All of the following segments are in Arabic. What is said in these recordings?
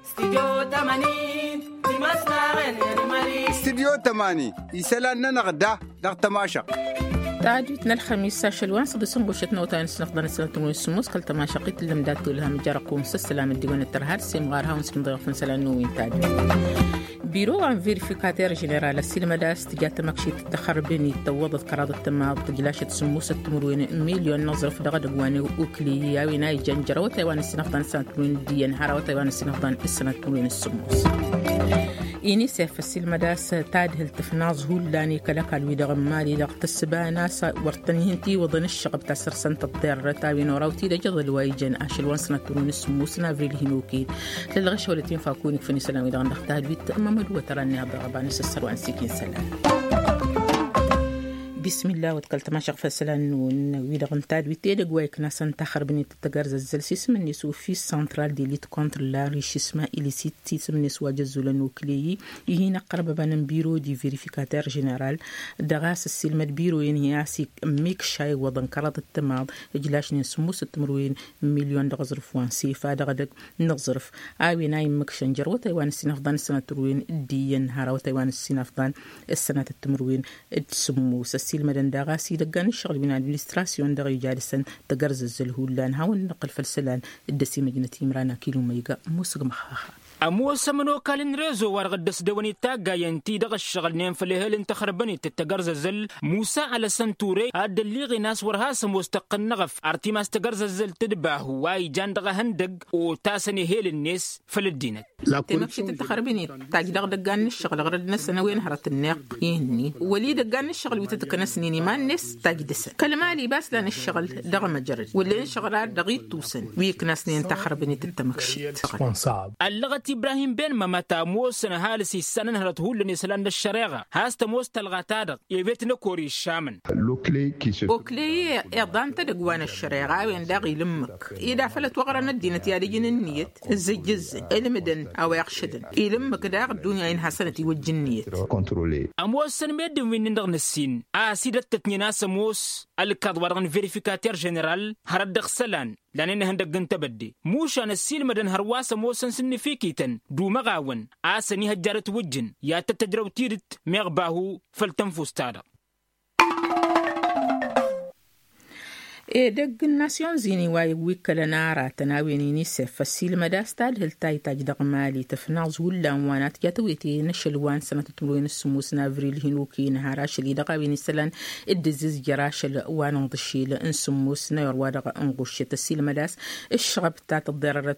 استديو 80 يسالنا نغدا دغ تماشق تعديتنا الخميس شلوان صدسن بوشتنا وتانس نفضل نسلتم السموس كل تماشقيت اللي مدات لها مجرقوم سلام الديوان الترهار سيم غارها ونسكن ضيوف سلانو وين تاج بيرو عن فيريفيكاتير جنرال السينما داس تجات مكشيت التخربيني توضت كراد التماض تجلاشة سموس التمروين مليون نظر في دغد قواني وكلي ياويناي جنجرة وتايوان السنفضان سنة تموين ديان هارا وتايوان السنفضان السنة تموين السموس إنيسف السينما داس تاد هلتفناز هولاني كلاك الويدغ مالي دغت السبانا ورتنيهنتي وضن الشغب تاسر سنة الدير تاوين وراوتي دجض الوايجن أشلوان سنة تموين السموس نافريل هنوكين للغش ولتين فاكونك فني سلامي دغن دختها الويت أمام الوتراني عبد غباني سسروان سيكين سلام بسم الله وتكلت ما شغف سلان ويدغن تاد ويتيدق وايك ناسان تاخر بني تتقرز الزلسي اسم النسو في السنترال دي ليت كونتر لا ريشيسما إليسيت اسم النسو جزولا نوكليي يهينا قرب بان بيرو دي فيريفيكاتير جنرال دغاس السلمة بيرو ينهياسي ميك شاي وضن كراد التماض اجلاش نسموس التمروين مليون دغزرف وانسي فادغدق نغزرف آوي نايم مكشنجر وتايوان السنافضان السنة تروين ديين هارا وتايوان السنافضان السنة التمروين السموس المدن داغاسي دقان الشغل من الادمنستراسيون دغي جالسا تقرز الزلهولان هاون نقل فالسلان الدسي مدينة إمرانا كيلو ميقا موسق مخاخا أموس منو كالين ريزو ورغدس دواني تاقا ينتي دغ الشغل نيم فليهل انتخربني تتقرز الزل موسى على سنتوري عاد الليغي ناس ورهاس مستقن نغف ارتي ما استقرز الزل تدباه واي جان دغ هندق وتاسني هيل الناس فللدينت تمكشي تتخربني تاج دغ دقان الشغل غرد نسنا وين هرت الناق يهني ولي دقان الشغل وتتكنسنيني ما الناس تاج دسن كلمالي بس لان الشغل دغ مجرد واللي شغلات دغي توسن ويكنسني انتخربني تتمكشي صعب اللغة إبراهيم بن ممتا موسنا هالسي سنن هرته لني سلان الشريعة هاست موست الغتادق يبيتنا كوري الشامن أوكلي إعضان تدقوان الشريعة وين داغي لمك إذا فلت وغرنا الدينة يارجين النيت الزجز المدن أو يخشدن يلمك داغ الدنيا إن حسنتي والجنية أموسن ميدن وين ندغن السين سيدة تتنيناس موس الكادوارغن فيريفيكاتير جنرال هردق سلان لأن هندق تبدي موش أنا السيل مدن هرواسة موسن سنفيكيتن دو مغاون آسني هجارة وجن يا تتجرو تيرت مغباهو فلتنفوس تادا دق الناسيون زيني واي ويكلا نارا تناويني نيسف فالسيل مداستال هلتاي تاج دغمالي تفناز ولا وانات جاتويتي نشلوان سنة تمروين السموس نافريل هنوكي نهاراش اللي دغاويني سلان الدزيز جراشل وان ضشيل انسموس نير وادغ انغشة السيل مداس الشغب تاعت الضررة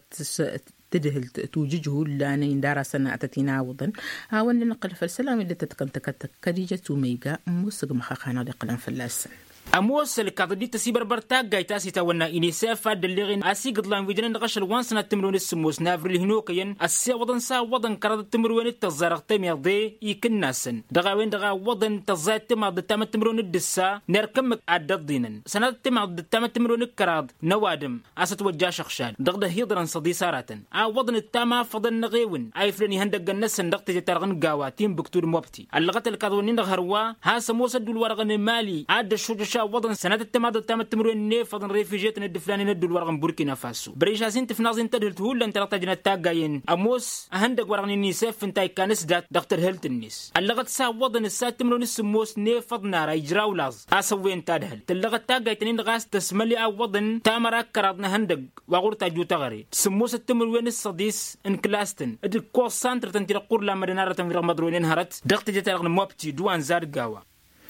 تدهل توججه لان دارا سنة تتناوضا هاون نقل فالسلام اللي تتكنتك كديجة ميغا موسق مخاخانا لقلان فلاسن أموس الكاددي تسيبر برتاق جايتاسي تاونا إنيساف دليغين أسي قدلان فيدرين دغشل وانسنا التمرون السموس نافر الهنوكيين أسي وضن سا وضن كراد التمرون التزارق تميضي يكن ناسن دغاوين دغا وضن تزايد تماض تام التمرون الدسا نركمك عدد دينن سنة تماض تام التمرون الكراد نوادم أسات وجا شخشان دغده هيضران صدي ساراتن وضن التاما فضن نغيون فلني هندق النسن دغت جترغن قاواتين بكتور موبتي اللغة الكادونين دغهروا هاسا موسى دول ورغن مالي عاد الشجشا وضن سنة التماضي تام التمرين نيف وضن ريفيجيت ندفلاني ندول ورغن بوركينا فاسو بريشاسين تفنازين تدهلت هول لان تلقى تاقاين أموس هندق ورغن النيساف انتاي كانس دات دكتور هيلت النيس اللغة سا وضن السا تمرين السموس نيف وضنارا يجراو لاز أسوين تادهل تلغة تاقاي تنين غاس تسملي وضن تامرا كرادنا هندق وغورتا جو تغري سموس التمرين الصديس انكلاستن ادل كوس سانتر تنتلقور لما دينارة تنفير مدرونين هرت دقت جترغن موبتي دوان زاد قاوا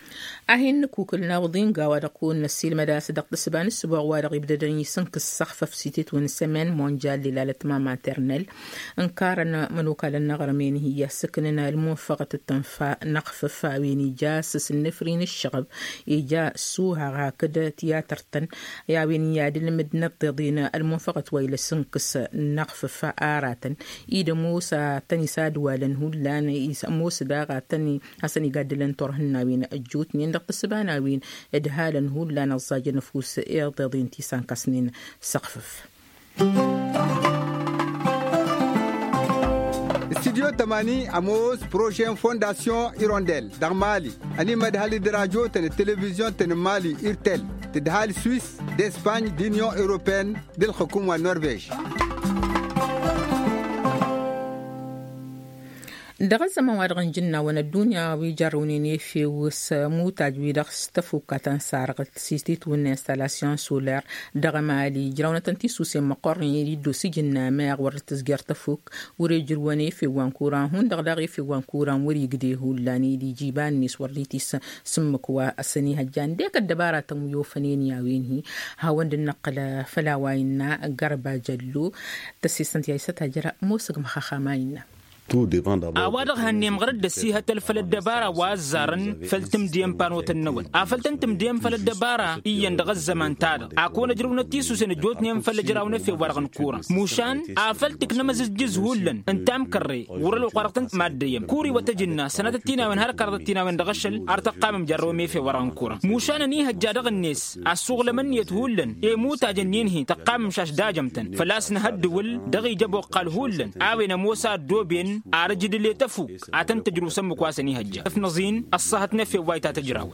أهين كوكل ناوضين قاوا دقون نسيل مداس دق دسبان السبوع وارغ يبدأني سنك السخفة في سيتيت ونسمان مونجال للالة ما ترنل انكارنا منوكا للنغرمين هي سكننا الموفقة التنفاء نقفف ويني جاسس النفرين الشغب إيجا سوها غاكد تياترتن يا ويني يادل مدنة ضينا الموفقة ويل سنكس نقفف آراتن إيدا موسى تاني سادوالا هولان إيسا موسى داغا تاني حسني قادلن تورهنا وين أجوتني دق السباناوين إدهالا هولا نصاج نفوس إيضاضين تيسان كسنين سقفف استديو 80 أموس بروجين فونداسيون إيرونديل دغ مالي أني مدهالي دراجو تن التلفزيون تن مالي إيرتيل تدهالي سويس دإسباني دينيون أوروبين دي الحكومة النرويج دغز موارغن جنة ون الدنيا ويجروني في وسمو تجويد استفوق تنسارغ سيستيت والانستالاسيون سولار دغمالي جرونة تنتيسو سيما قرني يدو سجن ماغ ورتزجر تفوق وريجرواني في وانكوران هون دغدغي في وانكوران وريقديه لاني دي جيبان نيس وريتيس سمكوا السني هجان ديك الدبارة تميو فنين ياوينهي هاوند النقل فلاوينا قربا جلو تسيسنت يايست هجرا موسق مخاخاماينا أوادغ هنيم غرد السيهة الدبارة وازارن فلتم ديم بانوت النول أفلتنتم ديم الدبارة إيان دغز زمان تاد أكون جرونا تيسو سنجوت نيم فلجراونا في ورغن كورا موشان أفلتك نمز جز هولن انتام كري ورلو قرقتن ماديم كوري وتجنا سنة التينا من هركرد التينا من دغشل أرتقام مجرومي في ورغن كورا موشان نيها جادغ الناس السوغ لمن يتهولن يموت أجنينهي تقام مشاش داجمتن فلاس نهدول دغي جبو قال هولن آوين موسى دوبين أرجد اللي تفوق عتن تجرو سمك واسني هجة نظين الصهتنا في وايتا تجراون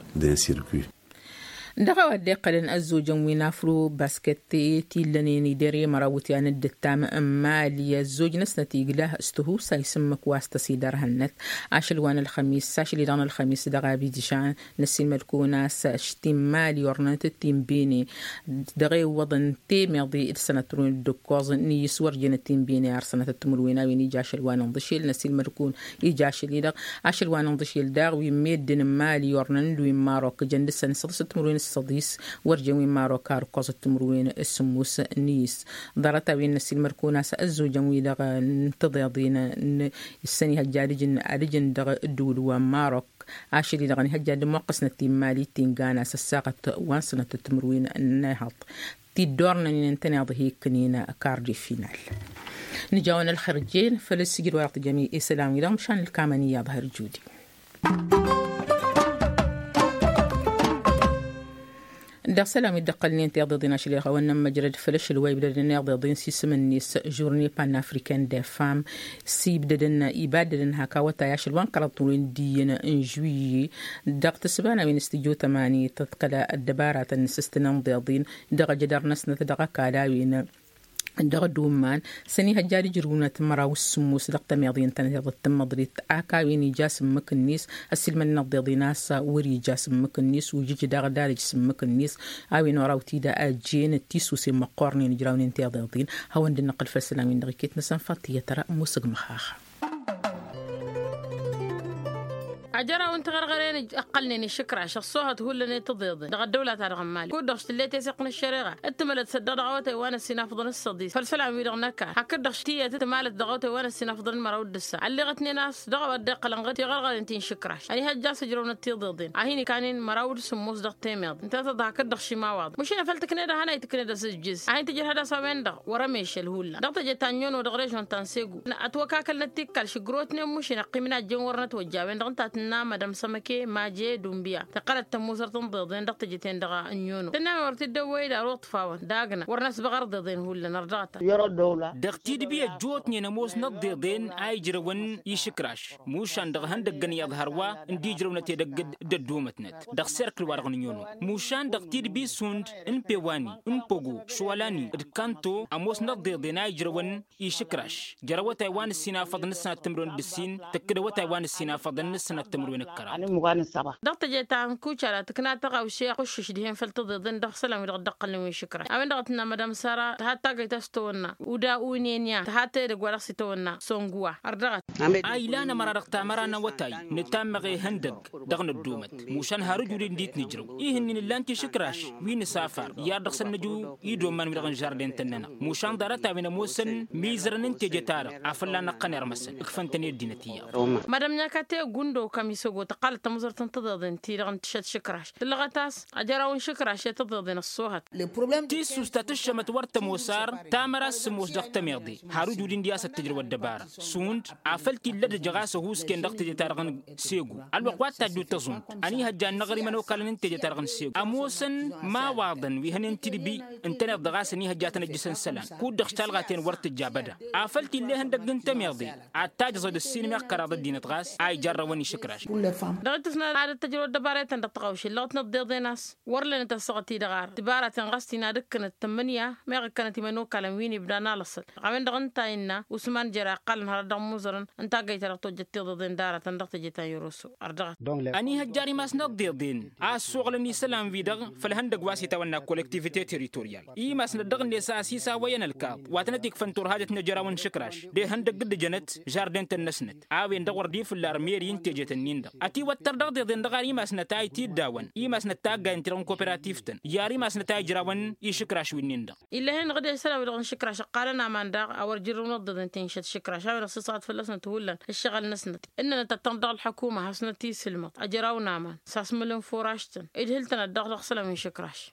دغوا دقلن الزوجن وينافرو باسكتي تيلنيني ديري مراوتي عن الدتام أما لي الزوج نسنتي له استهو سيسمك واسطة سيدار هنت عشلوان الخميس ساشلي دان الخميس دغا بيدشان نسي الملكونا ساشتي مالي ورنت التيم بيني دغي وضن تيم يضي السنة ترون الدكوز ني سور جن التيم بيني عرسنة التمروينا ويني جاشلوان نضشيل نسي الملكون يجاشلي دغ عشلوان نضشيل دغ ويميدن مالي ورنن وين ماروك جندسن سدس التمروين الصديس ورجوين ماروكار قوس التمروين السموس نيس ضرطا وين نسي المركونة سأزو جموي دغ انتضيضين السني هجارجن أرجن دغ الدول وماروك عاشري دغني هجاد موقسنا التيمالي تنغانا سساقة وانسنة التمروين النهض تدورنا ننتني ضهيك كنينا كاردي فينال نجاونا الخرجين فلسجل وقت جميع إسلامي لهم شان الكامنية ظهر جودي دا سلام يدقلني تيضدين شليخه ونم مجرد فلش الواي بدنا يضدين سيسم الناس جورني بان افريكان دي فام سي بدنا يبادلن هكا وتاياش الوان قرطولين دينا ان جويي دقت سبانا من استديو 8 تتقلا الدبارات النسستنا ضيضين دغ جدار نسنا دغ كالاوين دغ دومان سني هجاري جرونا تمراو السموس دقت ميضين تنهض التمضريت عكاويني جاسم مكنيس السلمان نضيضي ناسا وري جاسم مكنيس وجيج دغ دارج سم مكنيس اوين وراوتي دا اجين تيسو سي مقورني نجراوني تيضيضين هو ندنا نقل فالسلامين دغيكيت نسان فاتيه ترى موسق مخاخه أجرا وانت غرغرين أقلني شكرا شخصوها تقول لني تضيض دغ الدولة تارغ مالي كود دغشت اللي تيسقن الشريعة اتملت سدد دغوتي وانا السنافضن الصديس فالسلام ويدغنكا حكد دغشتية تتمالت دغوتي وانا السنافضن المراود السا علي غتني ناس دغوا الدقة لنغتي غرغر انتين شكراش يعني هجاس جرون التيضيضين عهيني كانين مراود سموس دغ تيميض انت تضحك دغشي ما واض مشينا فلتك نيدا هنا يتكنيدا سجز عهين تجي هذا سوين دغ ورميش الهولا دغ تجي تانيون ودغريش وانتانسيقو اتوكاكل نتيكال شقروتني مشينا قيمنا جنورنا توجاوين دغ انتاتنا مدام سمكي ماجي دومبيا تقلت تموسر تنضيضين دغ تجيتين دغا انيونو تنامي ورتي الدوي دا روط فاون داغنا ورناس بغرضين هولا نرجعتا يرى الدولة دغتي دبيا جوتني نموس نضيضين اي جرون يشكراش موشان دغ هندقن يظهروا اندي جرونة دغ ددومتنت دغ سيركل وارغن يونو موشان دغتي دبي سوند ان بيواني ان بوغو شوالاني دكانتو اموس نضيضين اي جرون يشكراش جروا تايوان السينا فضن السنة تمرون بالسين تكدوا تايوان السينا فضن السنة تمرون الكرام مغان الصباح دغت جيتان كوشالا تكنا تقاو شي قش دهين فلتضدن دغ سلام دقل وي شكرا اوين دغتنا مدام سارا حتى جيتستونا ودا اونينيا حتى دغ ستونا سونغوا اردغت اي لانا مرارقتا مرانا وتاي نتامغي هندق دغن الدومت موشان هارجولين ديت نجرو ايهن لانتي شكراش وين سافر يا دغ سنجو يدو من دغن جاردين تننا موشان دارتا بين موسن ميزرن انت جتار افلا نقنر مسن اخفنتني الدينتيه مدام نكاتي غوندو كاميسوغو تقال تمزر تنتضضن تيرغن تشت شكراش تلغتاس اجراون شكراش تضضن الصوهت تيسو ستاتشمت ورت موسار تامرا سموس دغت ميردي هارجولين دياس التجربه الدبار سوند عفلتي لد جغاسه هوس كن دغت جتارغن سيغو الوقت تجو تزون اني هجان نغري منو كلن انت جتارغن سيغو اموسن ما واضن وهن تدبي انتنا دغاسني هجاتن جسن سلام كود دغتالغاتين ورت جابدا عفلتي اللي هندق انت ميردي عتاج زد السينما قرا الدين تغاس اي جروني شكرا شكراش دغتسنا عاد التجربة دبارات تقوش اللغة نضيض ناس ورلا نتصغتي دغار دبارة غستنا دكنت 8 ما كانت منو كلاميني بدنا لصل عمن دغنتا إنا وسمان جرا قال نهار دم مزرن أنت جاي ترى توجت ضد دارة تندق تجتا يروسو أرجع أني هجاري ما سنضيضين السوق لني سلام فيدغ فالهندق واسي تونا كولكتيفيتي تيريتوريال إي ما سندغ نسا سيسا وين الكاب واتنتيك فنتور هاجت نجرا ون شكراش دي هندق قد جنت جاردين تنسنت عاوين دغور دي في الارميرين تيجت النيندا أتي وتردغ ضد دغار إي ما سنتاي تيداون إي ما سنتاج انترون كوبراتيفتن ياري ما سنتاي جراون إي شكراش والنيندا إلا هن غدا سلام دغن شكراش قالنا ما ندغ أو جرون ضد انتين شت شكراش هاي رصيصات في اللسنة تقول الشغل نسنت إننا تتنضغ الحكومة حسنتي سلمت أجراونا ما ساسملن فوراشتن إدهلتنا الدغ سلام من شكراش